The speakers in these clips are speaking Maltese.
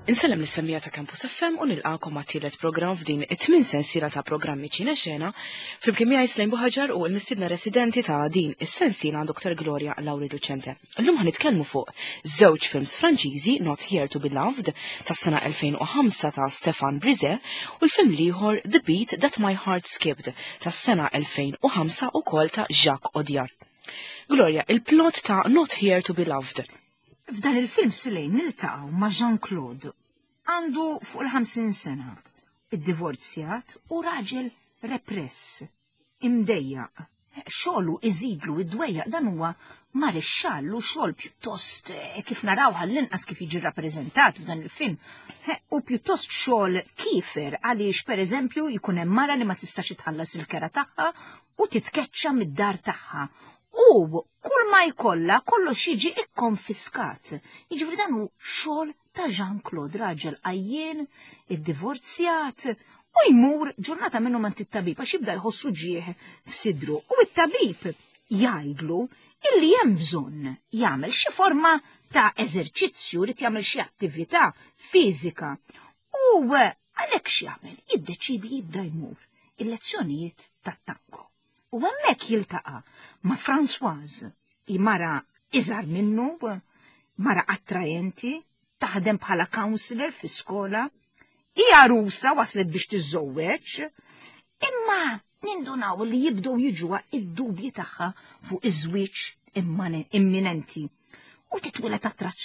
Insellem l-semmija ta' Campus FM u nilqakom għat-tielet programm f'din it-tmien sensiela ta' programmi ċina xena flimkien miegħi Slejn Buħaġar u l-mistiedna residenti ta' din is-sensiela Dr. Gloria Lauri Lucente. Illum ħanitkellmu fuq żewġ films Franċiżi Not Here to Be Loved tas-sena 2005 ta' Stéphane Brisé u l-film ieħor The Beat That My Heart Skipped tas-sena 2005 ukoll ta' Jacques Audiard. Gloria, il-plot ta' Not Here to Be Loved. F'dan il-film Slejn niltaqgħu ma' Jean-Claude. Għandu fuq il-50 sena, id-divorzjat u raġel repress, imdejjaq. Xogħlu iżidlu id-dwejjaq dan huwa marixxallu xogħol pjuttost kif naraw ħall-inqas kif jiġi rappreżentat f'dan il-film. U pjuttost xogħol kiefer għaliex pereżempju jkun hemm mara li ma tistax itħallas il-kera tagħha u titkeċċa mid-dar tagħha. U kull ma jkollha kollox jiġi ikkonfiskat. Jiġifieri dan hu xogħol ta' Jean-Claude, raġel għajjien, id-divorzjat, u jmur ġurnata minnu man tit-tabib għax jibda jħossu ġieħ f'sidru. U it-tabib jgħidlu illi hemm bżonn jagħmel xi forma ta' eżerċizzju li jagħmel xi attività fiżika. U għalhekk x'jagħmel? Jiddeċidi jibda jmur il-lezzjonijiet tat-tango. U hemmhekk jiltaqa' ma' Françoise, mara iżgħar minnu, mara attrajenti, taħdem bħala counselor fi skola, hija rusa waslet biex tiżżowweġ, imma nindunaw li jibdew jiġuha id-dubji tagħha fuq iż-żwieġ imminenti. U titwilet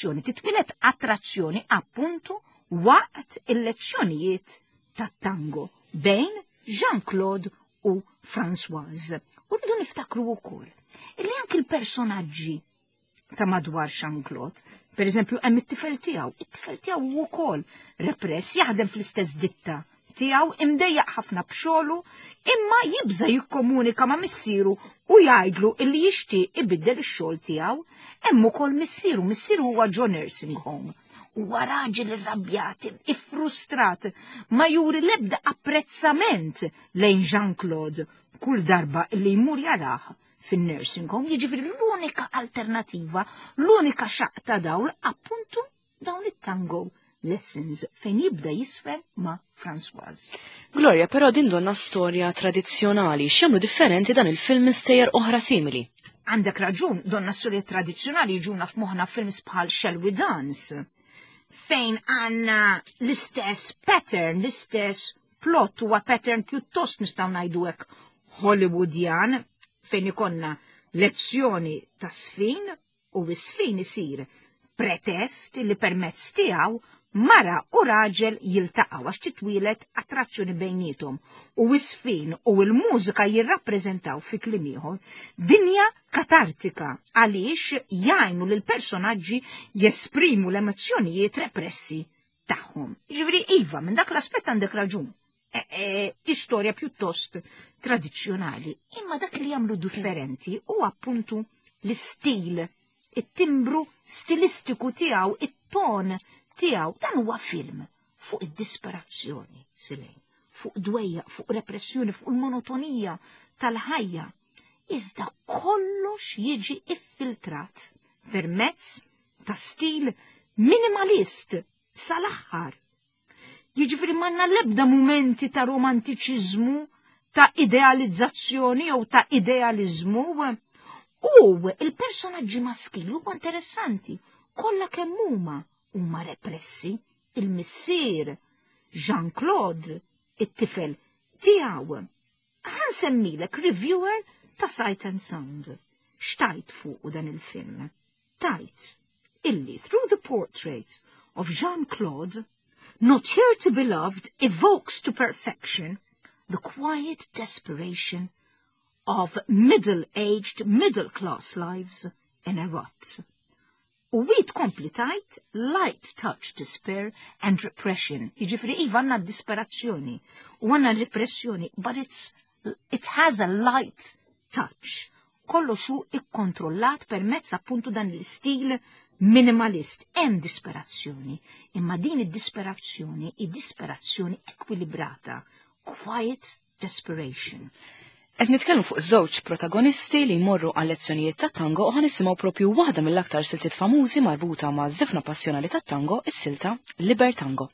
attrazzjoni appuntu waqt il-lezzjonijiet tat-tango bejn Jean-Claude u Françoise. U rridu niftakru wkoll illi anke il-personaġġi ta' madwar Jean-Claude, per eżempju, hemm it-tifel tiegħu. It-tifel tiegħu wkoll repress, jaħdem fl-istess ditta tiegħu, imdejjaq ħafna b'xogħlu, imma jibża jikkomunika ma' missieru u jgħidlu illi jixtieq ibiddel ix-xogħol tiegħu. Hemm ukoll missieru huwa ġo nursing home. Huwa raġel irrabjat, iffrustrat, ma juri l-ebda apprezzament lejn Jean-Claude kull darba illi jmur jarah fin-nursing home. Jiġifieri l-unika alternativa, l-unika xaq ta' dawl appuntu dawn it-tango lessons fejn jibda jisfer ma' Françoise. Gloria, però din donna storja tradizzjonali, x'jagħmlu differenti dan il-film stejjer oħra simili? Għandek raġun, donna storja tradizzjonali jiġuna f'moħħna films bħal Shall We Dance, fejn għandna l-istess pattern, l-istess plot, huwa pattern pjuttost nistgħu ngħidu hekk Hollywoodjan, fejn ikonna lezzjoni ta' sfin u s-sfin isir pretest li permezz tiegħu mara u raġel jiltaqgħu għax titwilet attrazzjoni bejniethom u s-sfin u l-mużika jirrappreżentaw fi kliem ieħor dinja katartika għaliex jgħinu lil personaġġi jesprimu l-emozzjonijiet repressi tagħhom. Ġifieri iva, minn dak l-aspett għandek raġun. Istorja pjuttost tradizzjonali, imma dak li jagħmlu differenti u appuntu l-istil, it-timbru stilistiku tiegħu, it-ton tiegħu. Dan huwa film fuq id-disperazzjoni, Slejn, fuq dwejja, fuq repressjoni, fuq il-monotonija tal-ħajja. Iżda kollox jiġi iffiltrat permezz ta' stil minimalist sal-aħħar. Jiġifieri m'għandna l-ebda mumenti ta' romantiċiżmu, ta' idealizzazzjoni jew ta' idealiżmu. U il-personaġġi maskili huwa interessanti, kollha kemm huma repressi, il-missier Jean-Claude, it-tifel tiegħu. Ħansemmilek reviewer ta' Sight and Sound. Xtajt fuq dan il-film? Tajt illi through the portrait of Jean-Claude, Not Here to Be Loved evokes to perfection the quiet desperation of middle-aged, middle-class lives in a rut. U wit komplitajt light touch despair and repression. Jiġifieri iva għandna disperazzjoni u għandna repressjoni, but it has a light touch. Kollox hu ikkontrollat permezz appuntu dan l-istil minimalist. Hemm disperazzjoni, imma din id-disperazzjoni ekwilibrata. Quiet desperation. Qed nitkellmu fuq żewġ protagonisti li jmorru għal lezzjonijiet tat-tango u ħanisimgħu propju waħda mill-aktar siltiet famużi marbuta ma' żifna passjonali tat-tango, is-silta Libertango.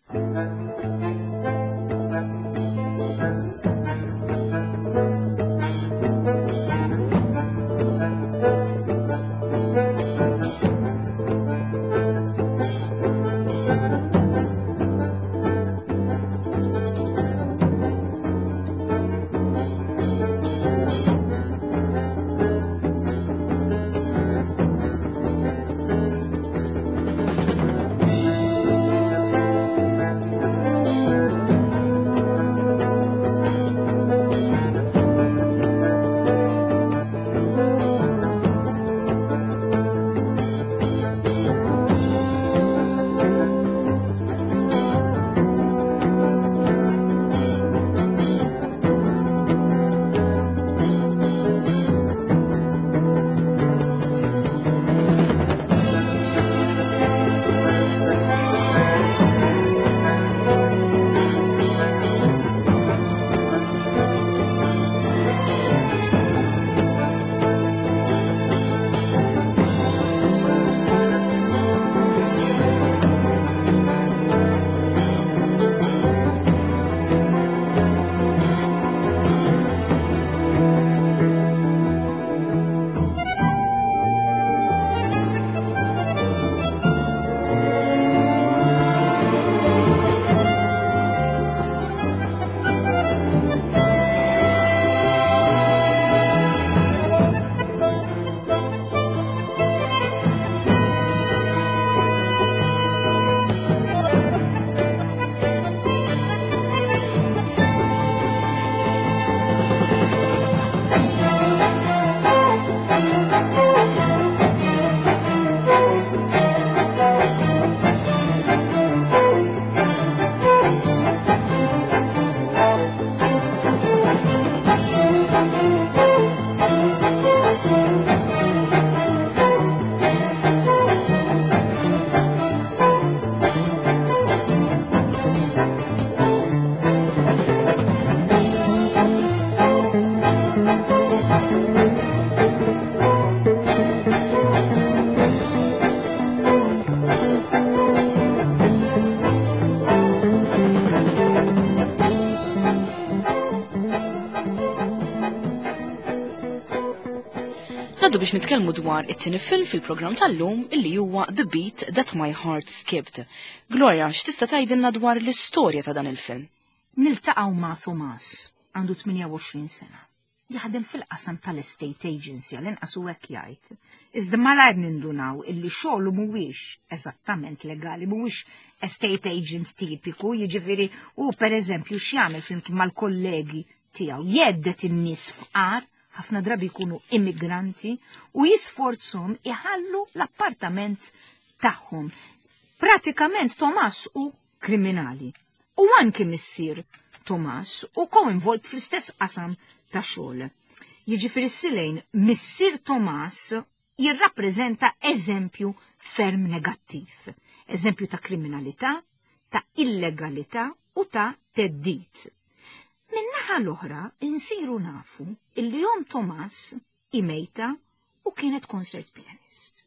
Naddu biex nitkellmu dwar it-tieni film fil-programm tal-lum illi huwa The Beat That My Heart Skipped. Gloria, x'tista' tgħidilna dwar l-istorja ta' dan il-film? Niltaqgħu ma' Thomas, għandu 28 sena. Jaħdem fil-qasam tal-estate agency għal-inqas u hekk jgħid. Iżda malajr nindunaw illi xogħlu mhuwiex eżattament legali, mhuwiex estate agent tipiku, jiġifieri u pereżempju x'jagħmel flimkien mal-kollegi tiegħu jeddet in-nies fqar, ħafna drabi jkunu immigranti u jisforzhom iħallu l-appartament tagħhom. Pratikament Thomas u kriminali. U anke missier Thomas u koinvolt fl-istess qasam ta' xogħol. Jiġifieri silejn missier Thomas jirrappreżenta eżempju ferm negattiv. Eżempju ta' kriminalità, ta' illegalità u ta' teddit. Min-naħa l-oħra insiru nafu illi jom Thomas imejta u kienet concert pianist.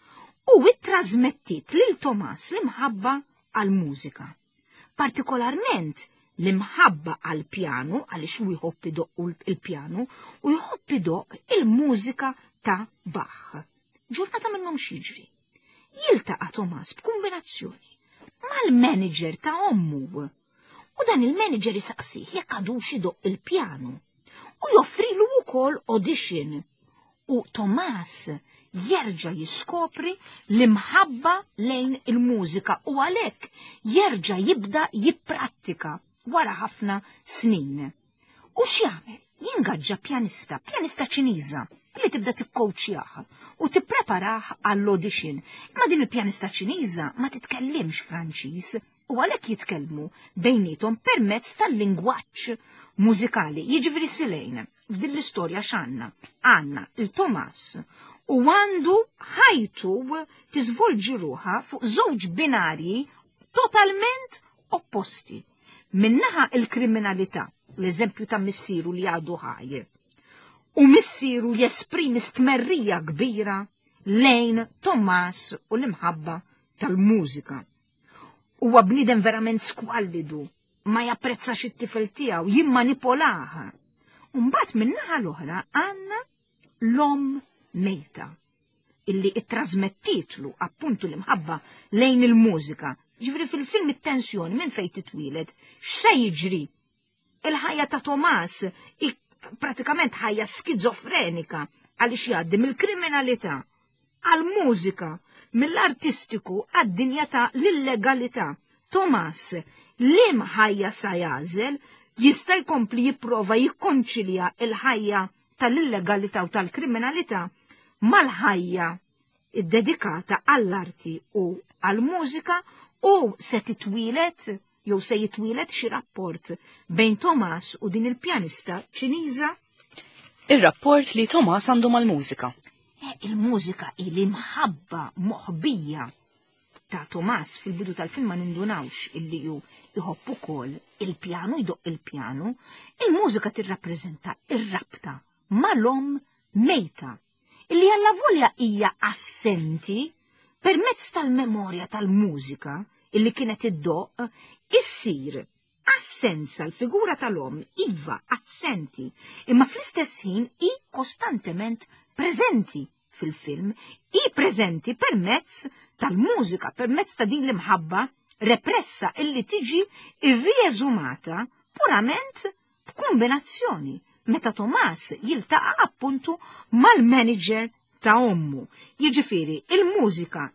U it-trasmettit lil Thomas l-imħabba għal-mużika. Partikolarment l-imħabba għal-pjanu għaliex u jħobb idoq il-pjanu u jħobb idoq il-mużika ta' Bach. Ġurnata minnhom xiġri. Jiltaqa' Thomas b'kombinazzjoni mal-manager ta' ommu. U dan il-manager jisaqsih jekk għadux idoq il-pjanu u joffrilu wkoll audition. U Thomas jerġa' jiskopri l-imħabba lejn il-mużika u għalhekk jerġa' jibda jipprattika wara ħafna snin. U x'jagħmel? Jingaġġa pjanista Ċiniża li tibda tikkowċjah u tippreparah għall-audition. Ma din il-pjanista Ċiniża ma titkellimx Franċiż u għalhekk jitkellmu bejnietom permezz tal-lingwaġġ mużikali. Jiġifieri silejn f'din l-istorja x'għandna? Għandna il-Thomas u għandu ħajtu tiżvolġi ruħha fuq żewġ binarji totalment opposti. Minnaħa il-kriminalità, l-eżempju ta' missieru li għadu ħaj. u missieru jesprimi stmerrija kbira lejn Thomas u l-imħabba tal-mużika. Huwa bniedem verament skwallidu, ma japprezzax it-tifel tiegħu, jimmanipolaha. Mbagħad min-naħa l-oħra għandna l-om mejta, illi ittrażmettitlu appuntu l-imħabba lejn il-mużika. Ġifri fil-film it-tensjoni minn fejn titwieled, x'se jiġri? Il-ħajja ta' Thomas pratikament ħajja skizofrenika għaliex jgħaddi mill-kriminalità għal-mużika, mill-artistiku għad-dinjata l-illegalità. Thomas lim ħajja sa jażel jista' jkompli jipprova jikkonċilja il-ħajja tal-illegalità u tal-kriminalità mal-ħajja id-dedikata għall-arti u għall-mużika u se titwilet jew se jitwilet xi rapport bejn Thomas u din il-pjanista Ċiniża? Ir-rapport li Thomas għandu mal-mużika. Il-mużika ili mħabba moħbija ta' Thomas fil-bidu tal-film ma nindunawx illi ju jħobb ukoll il-pjanu, jdoq il-pjanu, il-mużika tirrappreżenta ir-rabta mal-om mejta illi alla volja hija assenti permezz tal-memorja tal-mużika illi kienet iddoq issir assenza l-figura tal-om iva assenti imma fl-istess ħin i kostantement preżenti fil-film, i preżenti permezz tal-mużika, permezz ta' din l-imħabba repressa illi tiġi irrieżumata purament b'kombinazzjoni meta Thomas jiltaqa' appuntu mal-manager ta' ommu. Jiġifieri il-mużika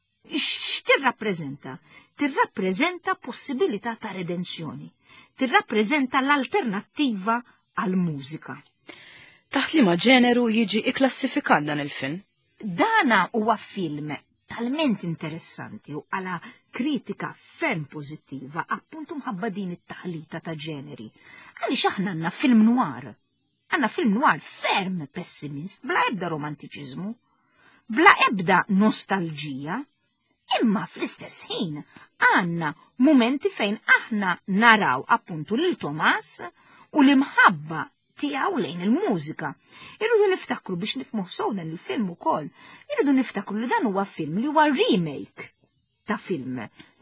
x'tirrappreżenta? Tirrappreżenta possibilità ta' redenzjoni, tirrappreżenta l-alternattiva għal-mużika. Taħt liema ġeneru jiġi ikklassifikat dan il-film? Dana huwa film talment interessanti u għala kritika ferm pożittiva appuntu mħabba din it-taħlita ta' ġeneri. Għaliex aħna għandna film noir. Għandna film noir ferm pessimist, bla ebda romantiċiżmu, bla ebda nostalġija, imma fl-istess ħin għandna momenti fejn aħna naraw appuntu lil Thomas u l-imħabba tiegħu lejn il-mużika. Irridu niftakru biex nifhmu sewna il-film ukoll. Irridu niftakru li dan huwa film li huwa remake ta' film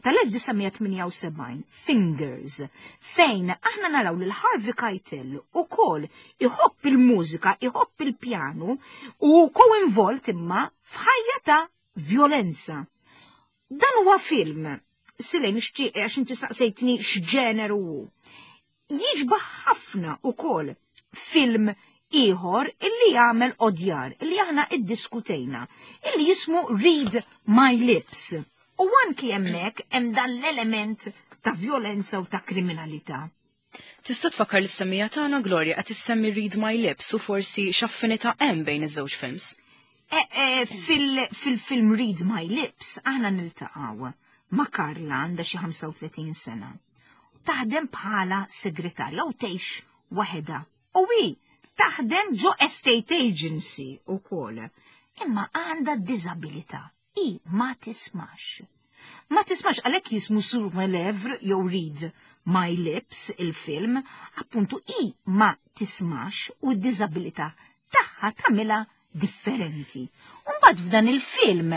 tal-1978, Fingers, fejn aħna naraw lil Harvey Keitel ukoll iħobb il-mużika, iħobb il-pjanu u co-involt imma f'ħajja ta' violenza. Dan huwa film, silej nixtieq għax inti saqsejtni x'ġeneru hu. Jiġbaħ ħafna ukoll film ieħor illi jagħmel odjar, illi aħna iddiskutejna, illi jismu Read My Lips. U anki hemmhekk hemm dan l-element ta' violenza u ta' kriminalità. Tista' tfakkar l-semmija tagħna Gloria qed issemmi Read My Lips u forsi x'affinità hemm bejn iż-żewġ films. Fil-film Read My Lips aħna niltaqgħu ma' Karla għandha xi 35 sena. Taħdem bħala segretarja u tgħix waħedha. U taħdem ġo estate agency ukoll. Imma għandha disabilità. I ma tismax. Ma tismax għalhekk jismu Sur My Lèvres jew Read My Lips il-film, appuntu i ma tismax u d-disabilità tagħha tagħmilha differenti. U mbagħad f'dan il-film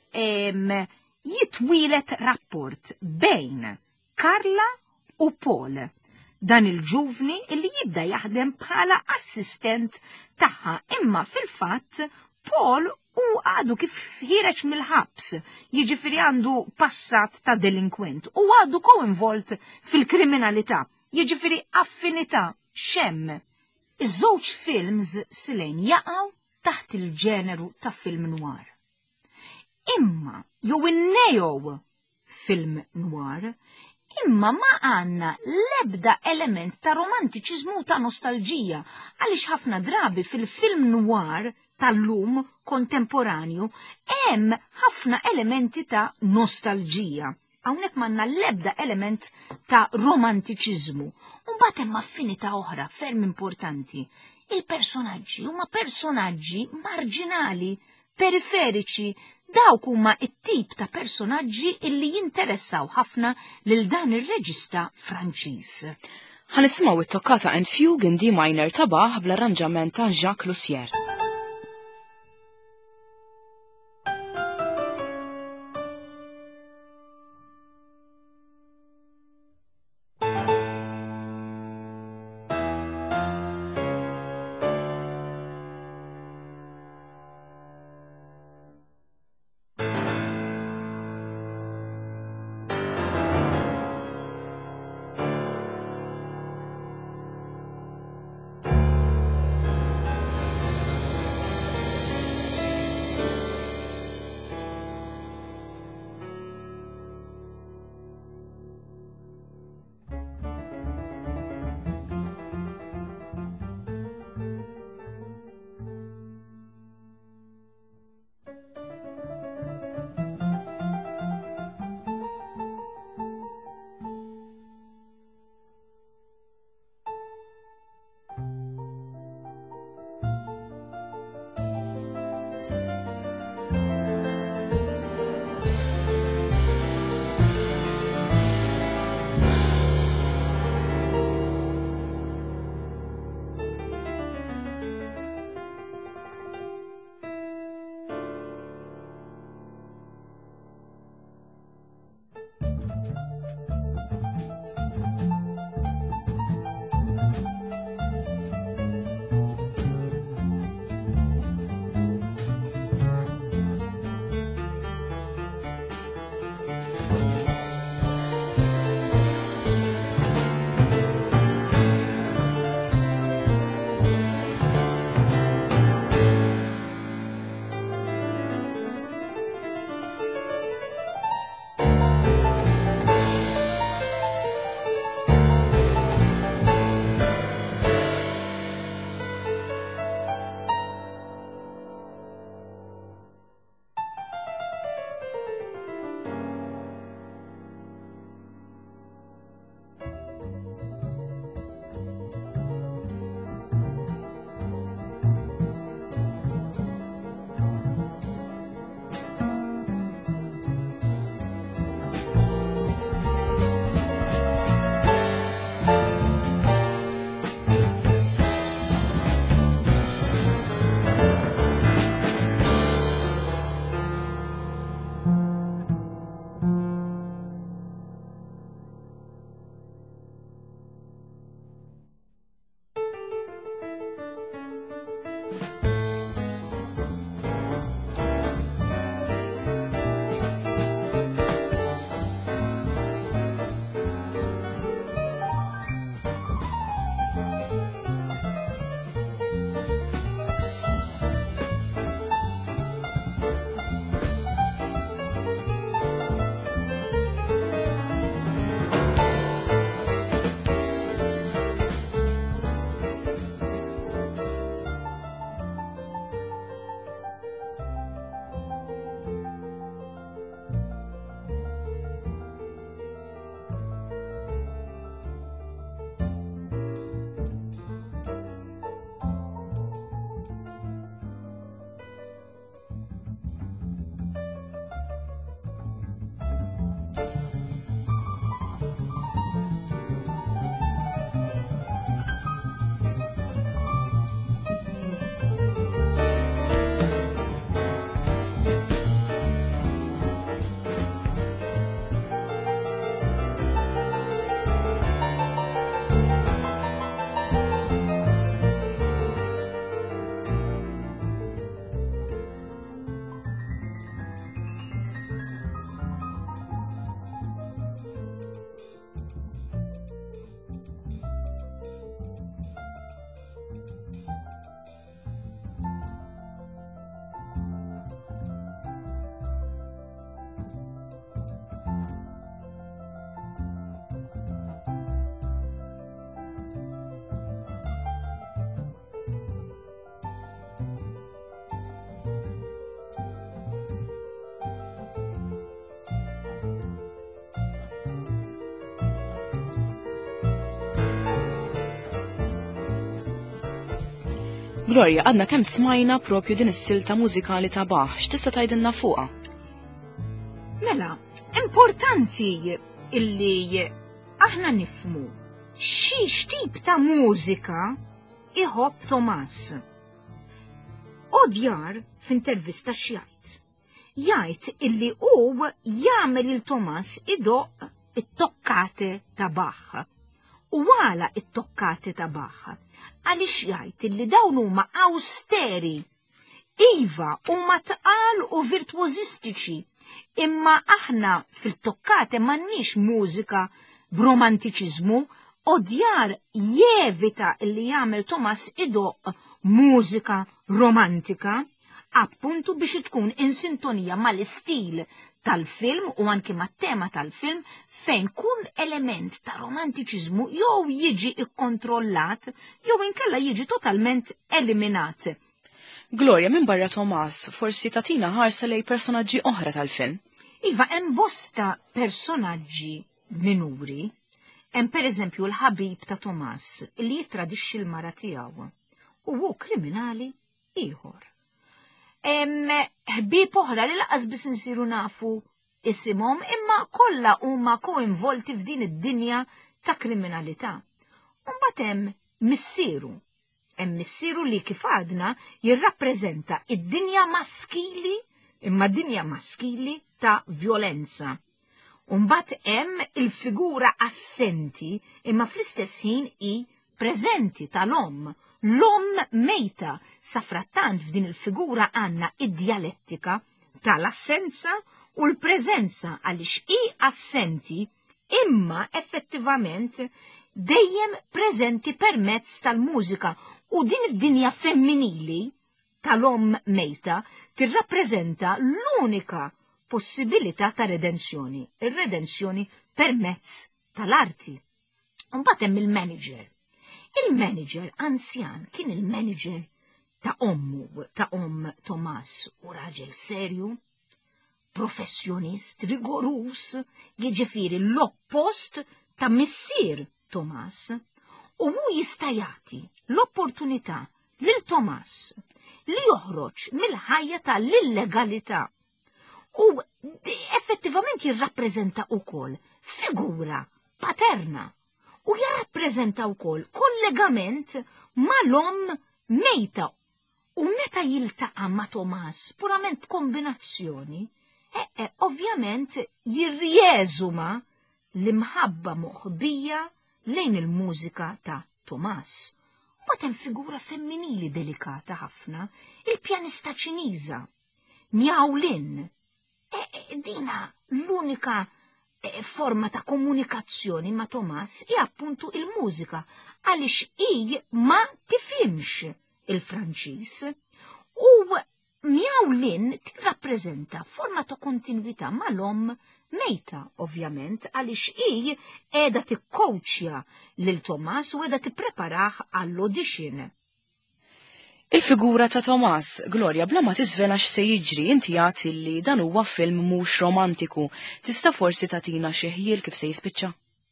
jitwielet rapport bejn Karla u Paul, dan il-ġuvni illi jibda jaħdem bħala assistent tagħha, imma fil-fatt Paul u għadu kif ħireġ mill-ħabs, jiġifieri għandu passat ta' delinkwent u għadu co-involt fil-kriminalità, jiġifieri affinità xemm. Iż-żewġ films silejn jaqgħu taħt il-ġeneru ta' film noir. Imma jew in-neo film noir imma ma għanna l-ebda element ta' romantiċiżmu ta' nostalġija, għaliex ħafna drabi fil-film noir tal-lum kontemporanju hemm ħafna elementi ta' nostalġija. Hawnhekk m'għandna l-ebda element ta' romantiċiżmu. U mbagħad hemm affinità oħra ferm importanti. Il-personaġġi huma personaġġi marġinali, periferiċi, dawk huma it-tip ta' personaġġi illi jinteressaw ħafna lil dan ir-reġista Franċiż. Ħanisimgħu it-toccata and fugue in D minor ta' Bach bl-arranġament ta' Jacques Lussier. Gloria, għadna kemm smajna propju din is-silta mużikali ta' Bach, x'tista' tgħidilna fuqha? Mela, importanti illi aħna nifmu x'tip ta' mużika iħobb Thomas. Odjar f'intervista x'jgħid. Jgħid illi hu jagħmel il Thomas idoq it-toccate ta' Bach. U għala it-toccate ta' Bach għaliex jgħid illi dawn huma awsteri, iva huma tqal u virtuożistiċi, imma aħna fil-toccate m'għandniex mużika b'romantiċiżmu. Odjar jevita illi jagħmel Thomas idoq mużika romantika, appuntu biex tkun in sintonija mal-istil tal-film u anki mat-tema tal-film fejn kull element ta' romantiċiżmu jew jiġi ikkontrollat jew inkella jiġi totalment eliminat. Gloria, minn barra Thomas, forsi tatina ħarsa lej personaġġi oħra tal-film. Iva, hemm bosta personaġġi minuri. Hemm pereżempju l-ħabib ta' Thomas li jittradixxi l-mara tiegħu u hu kriminali ieħor. Hemm ħbieb oħra li laqas biss insiru nafu isimhom imma kollha huma koinvolti f'din id-dinja ta' kriminalità. Imbagħad hemm missieru. Hemm missieru li kif għadna jirrappreżenta id-dinja maskili imma dinja maskili ta' violenza. Mbagħad hemm il-figura assenti imma fl-istess ħin hi preżenti tal-om, l-om mejta. Sa frattant f'din il-figura għandna id-dialettika tal-assenza u l-preżenza għaliex hi assenti imma effettivament dejjem preżenti permezz tal-mużika u din id-dinja femminili tal-om mejta tirrappreżenta l-unika possibilità ta' redenzjoni, ir-redenzjoni permezz tal-arti. Mbagħad hemm il-manager. Il-manager anzjan kien il-manager ta' Thomas u raġel serju, professjonist, rigorus, jiġifieri l-oppost ta' missier Thomas, u hu jista' jagħti l-opportunità lil Thomas li joħroġ mill-ħajja tal-illegalità. U effettivament jirrappreżenta wkoll figura paterna u jirrappreżenta wkoll kollegament mal-om mejta. U meta jiltaqa' ma' Thomas purament kombinazzjoni, ovvjament jirrieżuma l-imħabba moħbija lejn il-mużika ta' Thomas. Mbagħad hemm figura femminili delikata ħafna, il-pjanista Ċiniża, Miao Lin. Dina l-unika forma ta' komunikazzjoni ma' Thomas hi appuntu il-mużika għaliex hi ma tifhimx il-Franċiż u Miao Lin tirrappreżenta forma ta' kontinwità mal-om mejta ovvjament għaliex hi qiegħda tikkowċja lil Thomas u qiegħda tippreparah għall-audition. Il-figura ta' Thomas, Gloria, bla ma tiżvela x'se jiġri inti għati li dan huwa film mhux romantiku. Tista' forsi tagħtina xi ħiel kif se jispiċċa?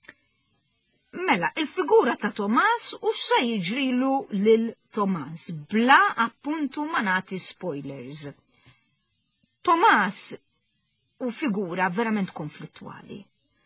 Mela, il-figura ta' Thomas u se jiġrilu lil Thomas, bla appuntu ma nagħti spoilers. Thomas u figura verament konflittwali.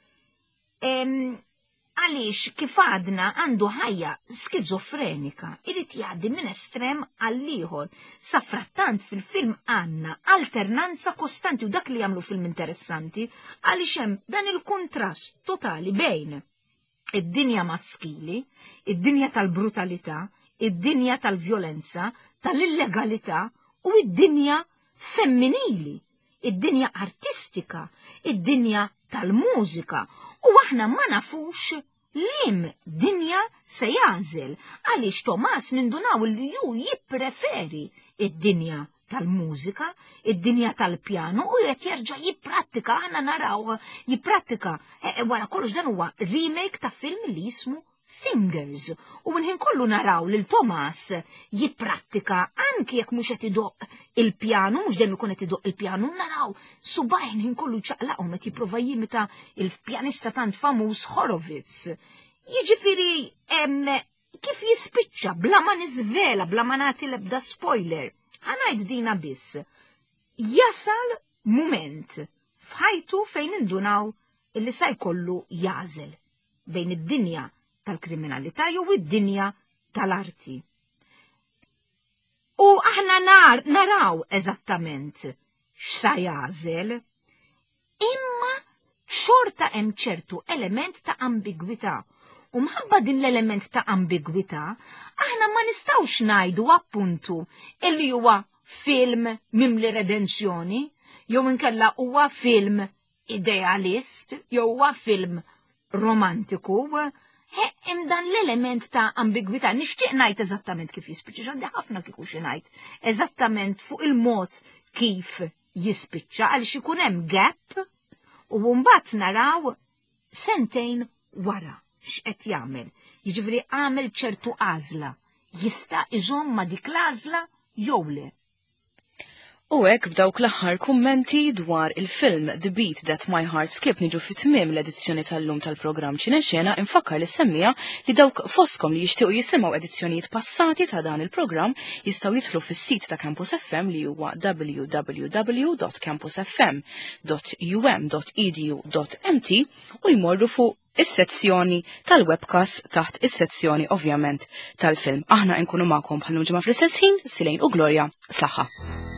Għaliex kif għadna għandu ħajja skizofrenika, irid jgħaddi minn estrem għall-ieħor. Sa frattant fil-film għandna alternanza kostanti u dak li jagħmlu film interessanti għaliex hemm dan il-kontrast totali bejn id-dinja maskili, id-dinja tal-brutalità, id-dinja tal-vjolenza, tal-illegalità u id-dinja femminili, id-dinja artistika, id-dinja tal-mużika. U aħna ma nafux lim dinja se jażel għaliex Thomas nindunaw li ju jippreferi id-dinja tal-mużika, id-dinja tal-pjano u qed jerġa' jipprattika, aħna naraw jipprattika. Wara kollox dan huwa remake ta' film li jismu Fingers. U minħin kollu naraw lil Thomas jipprattika anki jekk mhux qed idoq il-pjano, mhux dejjem ikun qed idoq il-pjano, naraw subajn ħin kollu ċaqlaqhom qed jipprova jimita il-pjanista tant famuż Horowitz. Jiġifieri kif jispiċċa bla ma niżvela, bla ma nagħti l-ebda spoiler. Ħanajd dina biss. Jasal mument f'ħajtu fejn indunaw illi se jkollu jażel bejn id-dinja tal-kriminalità jew id-dinja tal-arti. U aħna naraw eżattament x'sa jażel, imma xorta hemm ċertu element ta' ambigwità. U mħabba din l-element ta' ambigwità, aħna ma nistawx ngħidu appuntu illi huwa film mimli redenzjoni, jew inkella huwa film idealist, jew huwa film romantiku. Hemm dan l-element ta' ambigwità, nixtieq ngħid eżattament kif jispiċċa, għandi ħafna kieku xi ngħid, eżattament fuq il-mod kif jispiċċa għaliex ikun hemm gap u mbagħad naraw sentejn wara x'qed jagħmel. Jiġifieri għamel ċertu għażla. Jista' iżomm ma' dik l-għażla jew le. U hekk b'dawk l-aħħar kummenti dwar il-film The Beat That My Heart Skip niġu fit-tmiem l-edizzjoni tal-lum tal-programm Ċinexxena infakkar li semmija li dawk fostkom li jixtiequ jisimgħu edizzjonijiet passati ta' dan il-programm jistgħu jidħlu fis-sit ta' Campus FM li huwa www.campusfm.um.edu.mt u jmorru fuq is-sezzjoni tal-webcast taħt is-sezzjoni ovvjament tal-film. Aħna nkunu magħkom bħal ġimgħa fl-istess ħin, Silejn u Glorja, saħħa.